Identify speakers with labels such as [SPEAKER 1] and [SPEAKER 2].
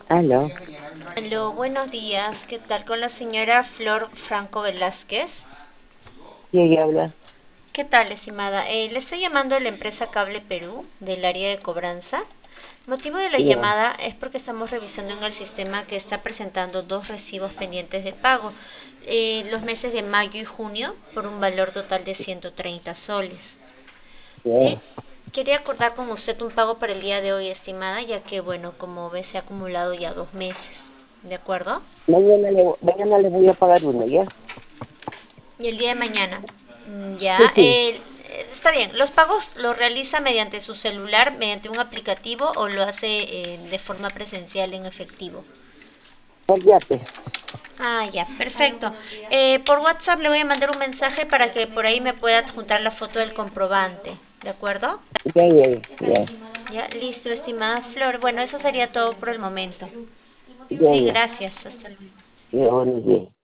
[SPEAKER 1] Aló,
[SPEAKER 2] Aló, buenos días. ¿Qué tal con la señora Flor Franco Velázquez?
[SPEAKER 1] ¿y ella habla?
[SPEAKER 2] ¿Qué tal, estimada? Le estoy llamando de la empresa Cable Perú, del área de cobranza. El motivo de la
[SPEAKER 1] Ya,
[SPEAKER 2] llamada es porque estamos revisando en el sistema que está presentando dos recibos pendientes de pago, los meses de mayo y junio, por un valor total de 130 soles. ¿Sí?
[SPEAKER 1] ya.
[SPEAKER 2] Quería acordar con usted un pago para el día de hoy, estimada, ya que, bueno, como ve, se ha acumulado ya 2 meses. ¿De acuerdo?
[SPEAKER 1] Mañana le voy a pagar uno, ¿ya?
[SPEAKER 2] Y el día de mañana.
[SPEAKER 1] Sí,
[SPEAKER 2] Ya,
[SPEAKER 1] sí,
[SPEAKER 2] está bien. ¿Los pagos los realiza mediante su celular, mediante un aplicativo o lo hace de forma presencial en efectivo?
[SPEAKER 1] por yate.
[SPEAKER 2] Ah, ya, perfecto. Por WhatsApp le voy a mandar un mensaje para que por ahí me pueda adjuntar la foto del comprobante. ¿De acuerdo?
[SPEAKER 1] Ya, ya, ya,
[SPEAKER 2] Ya, listo, estimada Flor. Bueno, eso sería todo por el momento.
[SPEAKER 1] ya,
[SPEAKER 2] Sí,
[SPEAKER 1] ya,
[SPEAKER 2] gracias. Hasta luego.
[SPEAKER 1] ya, buenos días.